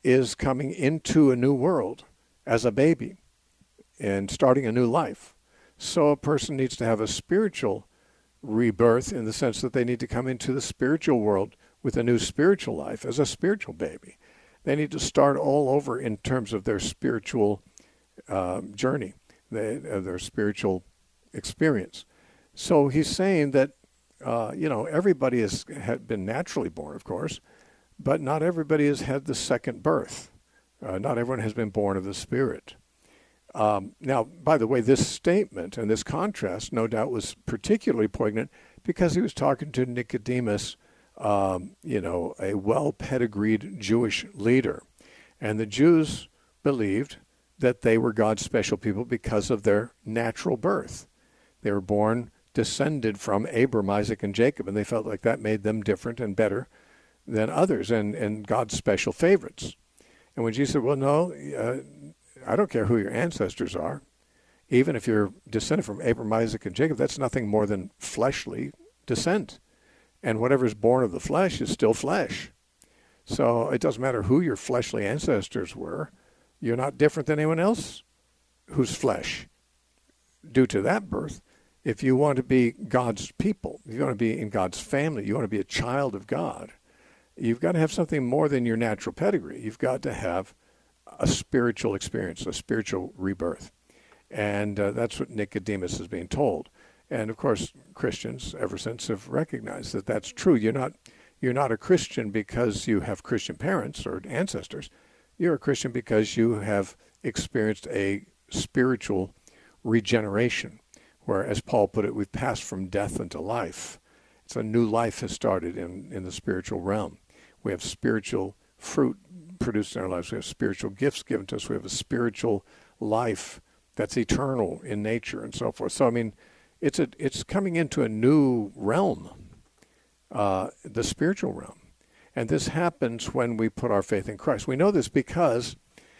is coming into a new world as a baby and starting a new life. So a person needs to have a spiritual rebirth in the sense that they need to come into the spiritual world with a new spiritual life as a spiritual baby. They need to start all over in terms of their spiritual uh, journey, their, uh, their spiritual experience. So he's saying that, uh, you know, everybody has had been naturally born, of course, but not everybody has had the second birth. Uh, not everyone has been born of the Spirit. Um, now, by the way, this statement and this contrast, no doubt, was particularly poignant because he was talking to Nicodemus, um, you know, a well-pedigreed Jewish leader. And the Jews believed that they were God's special people because of their natural birth. They were born, descended from Abram, Isaac, and Jacob, and they felt like that made them different and better than others and, and God's special favorites. And when Jesus said, well, no, uh, I don't care who your ancestors are. Even if you're descended from Abram, Isaac, and Jacob, that's nothing more than fleshly descent. And whatever is born of the flesh is still flesh. So it doesn't matter who your fleshly ancestors were. You're not different than anyone else who's flesh due to that birth. If you want to be God's people, if you want to be in God's family, you want to be a child of God, you've got to have something more than your natural pedigree. You've got to have a spiritual experience, a spiritual rebirth. And uh, that's what Nicodemus is being told. And of course, Christians ever since have recognized that that's true. You're not, you're not a Christian because you have Christian parents or ancestors. You're a Christian because you have experienced a spiritual regeneration, where, as Paul put it, we've passed from death into life. It's a new life has started in, in the spiritual realm. We have spiritual fruit produced in our lives. We have spiritual gifts given to us. We have a spiritual life that's eternal in nature and so forth. So, I mean, it's a, it's coming into a new realm, uh, the spiritual realm. And this happens when we put our faith in Christ. We know this because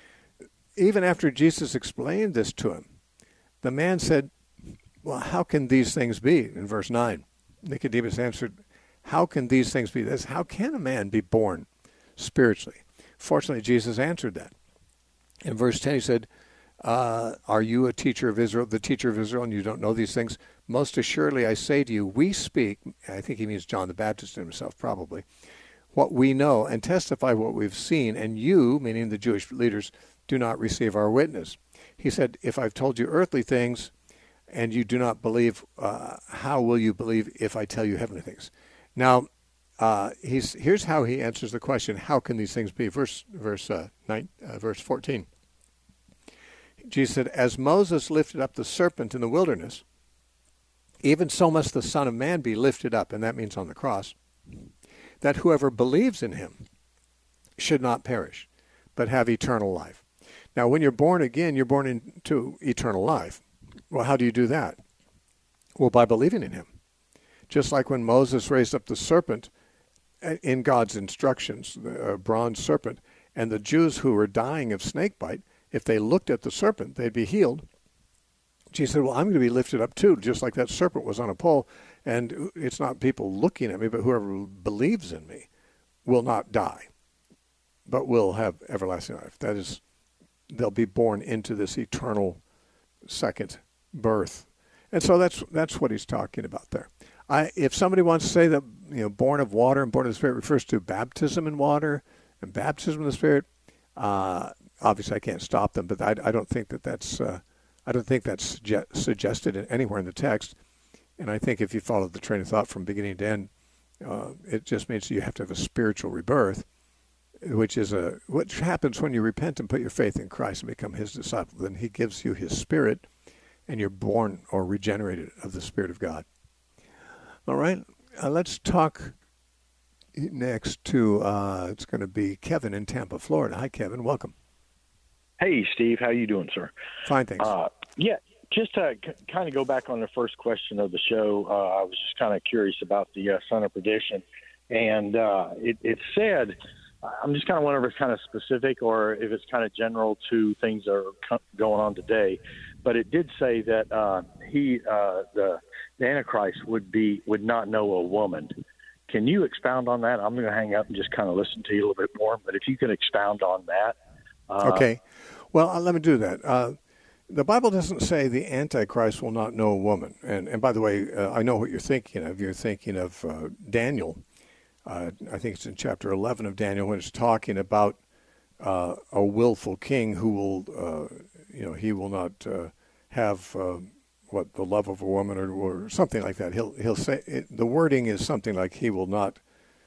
even after Jesus explained this to him, the man said, well, how can these things be? In verse nine, Nicodemus answered, how can these things be? This, how can a man be born spiritually? Fortunately, Jesus answered that. In verse ten, he said, uh, are you a teacher of Israel, the teacher of Israel, and you don't know these things? Most assuredly, I say to you, we speak, I think he means John the Baptist himself probably, what we know and testify what we've seen, and you, meaning the Jewish leaders, do not receive our witness. He said, if I've told you earthly things and you do not believe, uh, how will you believe if I tell you heavenly things? Now, uh, he's, here's how he answers the question, how can these things be? Verse, verse, uh, nine, uh, verse fourteen. Jesus said, as Moses lifted up the serpent in the wilderness, even so must the Son of Man be lifted up, and that means on the cross, that whoever believes in him should not perish, but have eternal life. Now, when you're born again, you're born into eternal life. Well, how do you do that? Well, by believing in him. Just like when Moses raised up the serpent in God's instructions, the bronze serpent, and the Jews who were dying of snake bite, if they looked at the serpent, they'd be healed. Jesus said, well, I'm going to be lifted up too, just like that serpent was on a pole. And it's not people looking at me, but whoever believes in me will not die, but will have everlasting life. That is, they'll be born into this eternal second birth. And so that's that's what he's talking about there. I, if somebody wants to say that, you know, born of water and born of the Spirit refers to baptism in water and baptism in the Spirit, uh, obviously I can't stop them, but I, I don't think that that's uh, I don't think that's suge- suggested in, anywhere in the text. And I think if you follow the train of thought from beginning to end, uh, it just means you have to have a spiritual rebirth, which is a which happens when you repent and put your faith in Christ and become his disciple. Then he gives you his Spirit, and you're born or regenerated of the Spirit of God. All right, uh, let's talk next to, uh, it's going to be Kevin in Tampa, Florida. Hi, Kevin. Welcome. Hey, Steve. How you doing, sir? Fine, thanks. Uh, yeah, just to c- kind of go back on the first question of the show, uh, I was just kind of curious about the uh, son of perdition. And uh, it, it said, I'm just kind of wondering if it's kind of specific or if it's kind of general to things that are co- going on today. But it did say that uh, he, uh, the, the Antichrist, would be would not know a woman. can you expound on that? I'm going to hang up and just kind of listen to you a little bit more, but if you could expound on that. Uh, okay. Well, uh, let me do that. Uh, the Bible doesn't say the Antichrist will not know a woman. And, and by the way, uh, I know what you're thinking of. You're thinking of uh, Daniel. Uh, I think it's in chapter eleven of Daniel when it's talking about uh, a willful king who will, uh, you know, he will not uh, have uh, what the love of a woman or, or something like that. He'll he'll say it, the wording is something like he will not,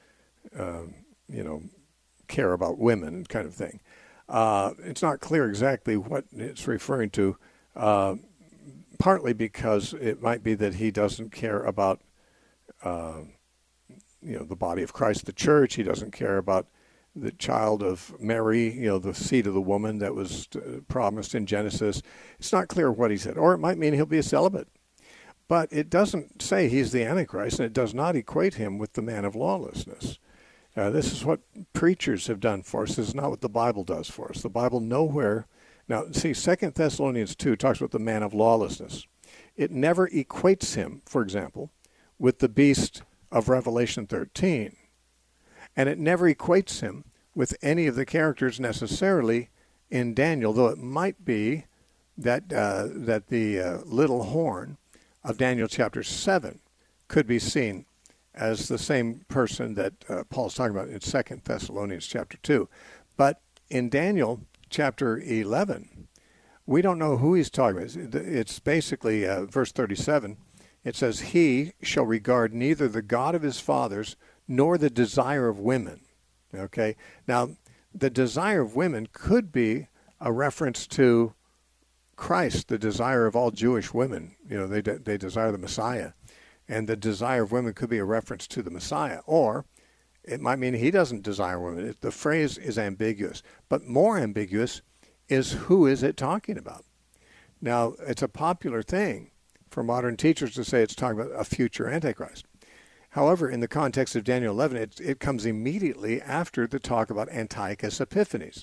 uh, you know, care about women kind of thing. Uh, it's not clear exactly what it's referring to. Uh, partly because it might be that he doesn't care about. Uh, you know, the body of Christ, the church. He doesn't care about the child of Mary, you know, the seed of the woman that was uh, promised in Genesis. It's not clear what he said. Or it might mean he'll be a celibate. But it doesn't say he's the Antichrist, and it does not equate him with the man of lawlessness. Uh, this is what preachers have done for us. This is not what the Bible does for us. The Bible nowhere... Now, see, Second Thessalonians two talks about the man of lawlessness. It never equates him, for example, with the beast of Revelation thirteen. And it never equates him with any of the characters necessarily in Daniel, though it might be that uh, that the uh, little horn of Daniel chapter seven could be seen as the same person that uh, Paul's talking about in Second Thessalonians chapter two. But in Daniel chapter eleven, we don't know who he's talking about. It's basically uh, verse thirty-seven. It says, he shall regard neither the God of his fathers nor the desire of women. Okay? Now, the desire of women could be a reference to Christ, the desire of all Jewish women. You know, they de- they desire the Messiah. And the desire of women could be a reference to the Messiah. Or it might mean he doesn't desire women. It, the phrase is ambiguous. But more ambiguous is who is it talking about? Now, it's a popular thing for modern teachers to say it's talking about a future Antichrist. However, in the context of Daniel eleven, it, it comes immediately after the talk about Antiochus Epiphanes.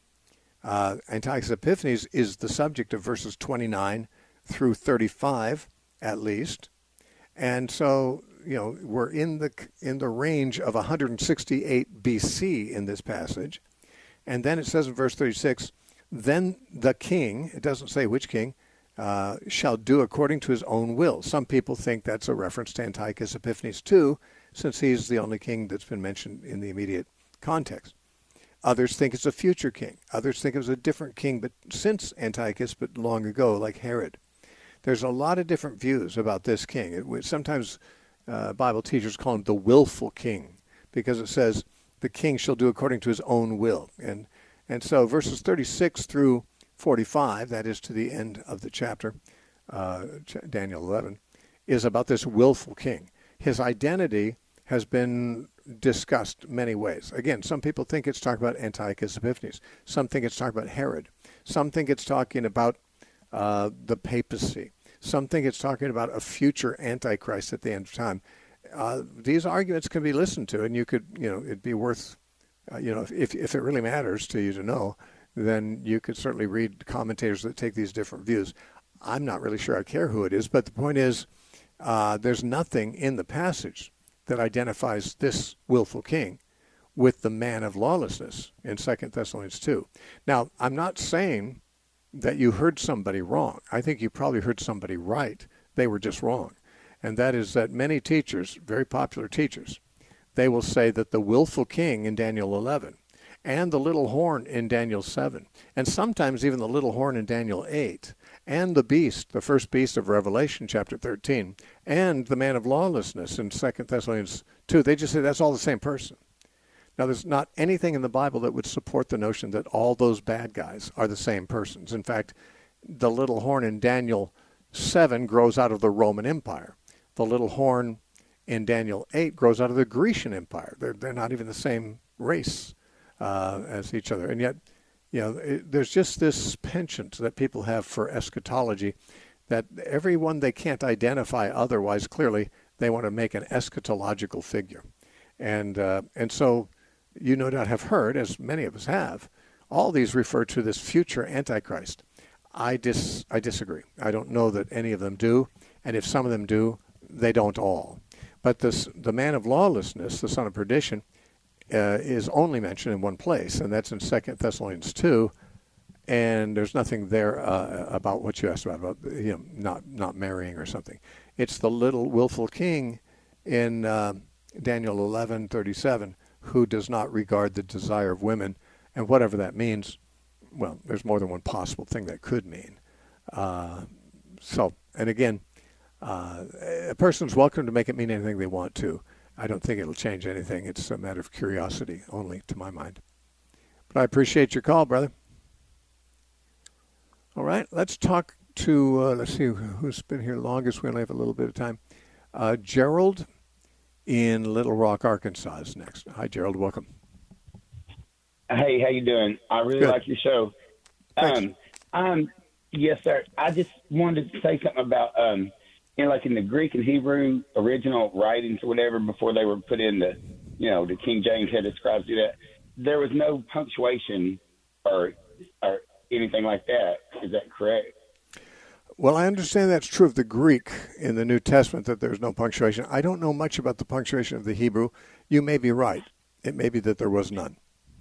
Uh, Antiochus Epiphanes is the subject of verses twenty-nine through thirty-five, at least. And so, you know, we're in the in the range of one hundred sixty-eight B C in this passage. And then it says in verse thirty-six, then the king, it doesn't say which king, Uh, shall do according to his own will. Some people think that's a reference to Antiochus Epiphanes too, since he's the only king that's been mentioned in the immediate context. Others think it's a future king. Others think it was a different king, but since Antiochus, but long ago, like Herod. There's a lot of different views about this king. It, sometimes uh, Bible teachers call him the willful king, because it says the king shall do according to his own will. And and so verses thirty-six through forty-five, that is to the end of the chapter, uh, Daniel eleven, is about this willful king. His identity has been discussed many ways. Again, some people think it's talking about Antiochus Epiphanes. Some think it's talking about Herod. Some think it's talking about uh, the papacy. Some think it's talking about a future Antichrist at the end of time. Uh, these arguments can be listened to, and you could, you know, it'd be worth, uh, you know, if if it really matters to you to know, then you could certainly read commentators that take these different views. I'm not really sure I care who it is, but the point is, uh, there's nothing in the passage that identifies this willful king with the man of lawlessness in Second Thessalonians two. Now, I'm not saying that you heard somebody wrong. I think you probably heard somebody right. They were just wrong. And that is that many teachers, very popular teachers, they will say that the willful king in Daniel eleven and the little horn in Daniel seven, and sometimes even the little horn in Daniel eight, and the beast, the first beast of Revelation chapter thirteen, and the man of lawlessness in Second Thessalonians two, they just say that's all the same person. Now, there's not anything in the Bible that would support the notion that all those bad guys are the same persons. In fact, the little horn in Daniel seven grows out of the Roman Empire. The little horn in Daniel eight grows out of the Grecian Empire. They're, they're not even the same race uh, as each other. And yet, you know, it, there's just this penchant that people have for eschatology that everyone they can't identify otherwise clearly, they want to make an eschatological figure. And uh, and so you no doubt have heard, as many of us have, all these refer to this future Antichrist. I dis I disagree. I don't know that any of them do, and if some of them do, they don't all. But this, the man of lawlessness, the son of perdition, uh, is only mentioned in one place, and that's in Second Thessalonians two. And there's nothing there uh, about what you asked about, about you know, not not marrying or something. It's the little willful king in uh, Daniel eleven thirty-seven who does not regard the desire of women, and whatever that means. Well, there's more than one possible thing that could mean. Uh, so, and again, uh, a person's welcome to make it mean anything they want to. I don't think it'll change anything. It's a matter of curiosity only, to my mind. But I appreciate your call, brother. All right, let's talk to, uh, let's see who's been here longest. We only have a little bit of time. Uh, Gerald in Little Rock, Arkansas is next. Hi, Gerald. Welcome. Hey, how you doing? I really Good. like your show. Thanks. Um, um, yes, sir. I just wanted to say something about, um, you know, like in the Greek and Hebrew original writings or whatever, before they were put in the, you know, the King James had the scribes do that. There was no punctuation or or anything like that. Is that correct? Well, I understand that's true of the Greek in the New Testament, that there's no punctuation. I don't know much about the punctuation of the Hebrew. You may be right. It may be that there was none.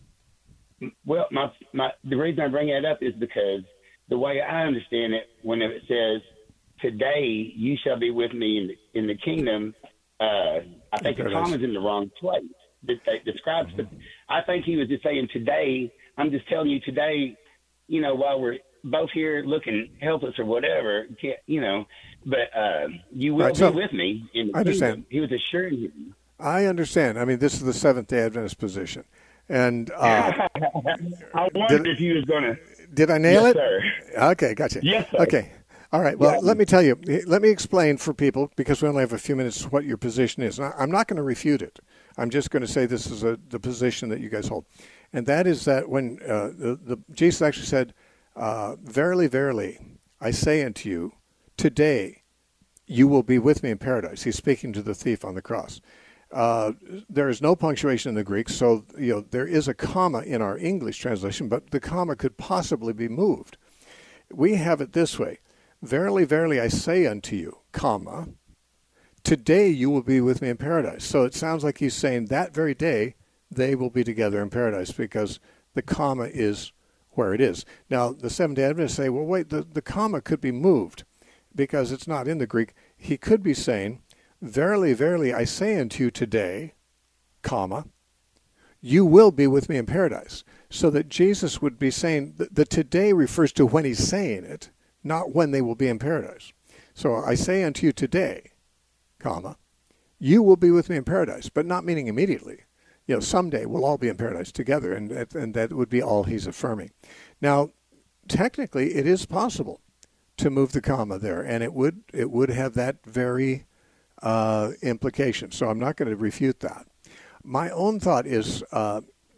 Well, my my the reason I bring that up is because the way I understand it, when it says, "Today you shall be with me in the, in the kingdom," uh, I think the comma's in the wrong place. The, the scribes, mm-hmm. I think he was just saying, "Today, I'm just telling you today." You know, while we're both here looking helpless or whatever, you know, but uh, you will right, be so, with me in the I understand. kingdom. He was assuring him. I understand. I mean, this is the Seventh-day Adventist position. And uh, I wondered did, if you was going to. Did I nail yes, it? Sir. Okay, gotcha. Yes, sir. Okay. All right. Well, yeah. let me tell you, let me explain for people, because we only have a few minutes, what your position is. And I'm not going to refute it. I'm just going to say this is a, the position that you guys hold. And that is that when uh, the, the Jesus actually said, uh, verily, verily, I say unto you, today you will be with me in paradise. He's speaking to the thief on the cross. Uh, there is no punctuation in the Greek, so you know there is a comma in our English translation, but the comma could possibly be moved. We have it this way: verily, verily, I say unto you, comma, today you will be with me in paradise. So it sounds like he's saying that very day they will be together in paradise, because the comma is where it is. Now, the Seventh-day Adventists say, well, wait, the, the comma could be moved because it's not in the Greek. He could be saying, verily, verily, I say unto you today, comma, you will be with me in paradise. So that Jesus would be saying, the, the today refers to when he's saying it, not when they will be in paradise. So I say unto you today, comma, you will be with me in paradise, but not meaning immediately. You know, someday we'll all be in paradise together, and and that would be all he's affirming. Now, technically, it is possible to move the comma there, and it would it would have that very uh, implication. So I'm not going to refute that. My own thought is uh,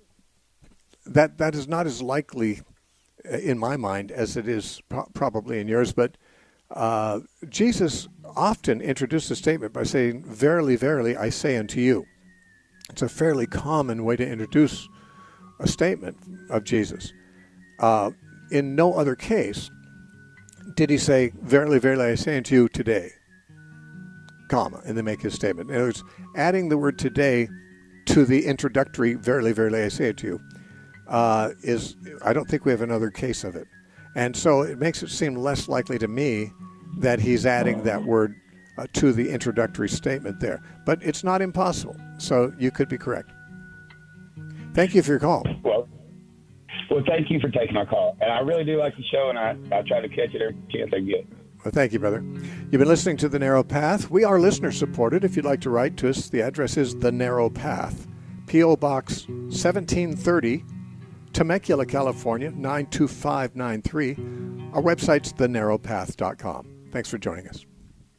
that that is not as likely in my mind as it is pro- probably in yours, but uh, Jesus often introduced the statement by saying, verily, verily, I say unto you. It's a fairly common way to introduce a statement of Jesus. Uh, in no other case did he say, verily, verily, I say unto you today, comma, and then make his statement. In other words, adding the word today to the introductory, verily, verily, I say it to you, uh, is, I don't think we have another case of it. And so it makes it seem less likely to me that he's adding that word uh, to the introductory statement there. But it's not impossible, so you could be correct. Thank you for your call. Well, well, thank you for taking my call. And I really do like the show, and I, I try to catch it every chance I get. Well, thank you, brother. You've been listening to The Narrow Path. We are listener-supported. If you'd like to write to us, the address is The Narrow Path, P O. Box seventeen thirty, Temecula, California, nine two five nine three. Our website's the narrow path dot com. Thanks for joining us.